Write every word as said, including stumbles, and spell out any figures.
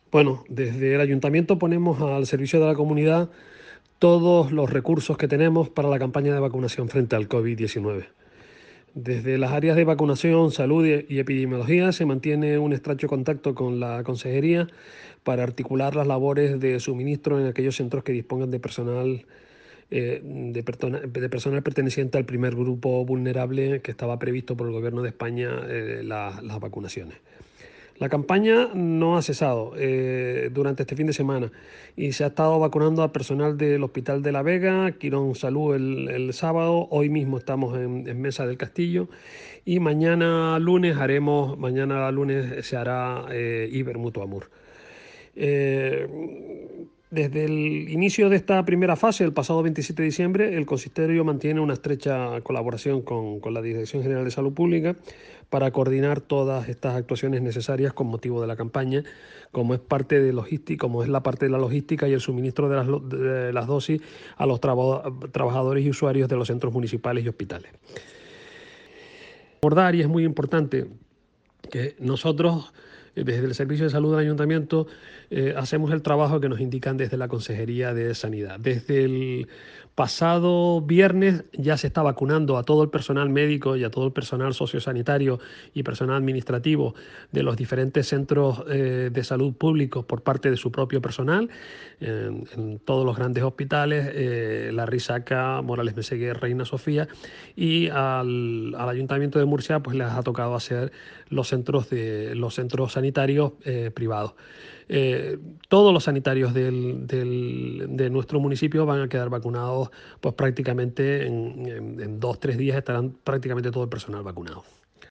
Bueno, desde el ayuntamiento ponemos al servicio de la comunidad todos los recursos que tenemos para la campaña de vacunación frente al COVID diecinueve. Desde las áreas de vacunación, salud y epidemiología se mantiene un estrecho contacto con la consejería para articular las labores de suministro en aquellos centros que dispongan de personal, eh, de, persona, de personal perteneciente al primer grupo vulnerable que estaba previsto por el Gobierno de España, eh, la, las vacunaciones. La campaña no ha cesado eh, durante este fin de semana y se ha estado vacunando al personal del Hospital de La Vega, Quirón Salud el, el sábado, hoy mismo estamos en, en Mesa del Castillo y mañana lunes haremos, mañana lunes se hará eh, Iber Mutuamur. Eh, desde el inicio de esta primera fase, el pasado veintisiete de diciembre, el consistorio mantiene una estrecha colaboración con, con la Dirección General de Salud Pública para coordinar todas estas actuaciones necesarias con motivo de la campaña, como es parte de logística, como es la parte de la logística y el suministro de las, de las dosis a los traba, trabajadores y usuarios de los centros municipales y hospitales. Recordar, y es muy importante, que nosotros, eh, desde el Servicio de Salud del Ayuntamiento, eh, hacemos el trabajo que nos indican desde la Consejería de Sanidad. Desde el pasado viernes ya se está vacunando a todo el personal médico y a todo el personal sociosanitario y personal administrativo de los diferentes centros eh, de salud públicos por parte de su propio personal, en, en todos los grandes hospitales, eh, La Risaca, Morales Meseguer, Reina Sofía, y al, al Ayuntamiento de Murcia pues les ha tocado hacer los centros, de, los centros sanitarios eh, privados. Eh, todos los sanitarios del, del, de nuestro municipio van a quedar vacunados, pues prácticamente en, en, en dos, tres días estarán prácticamente todo el personal vacunado.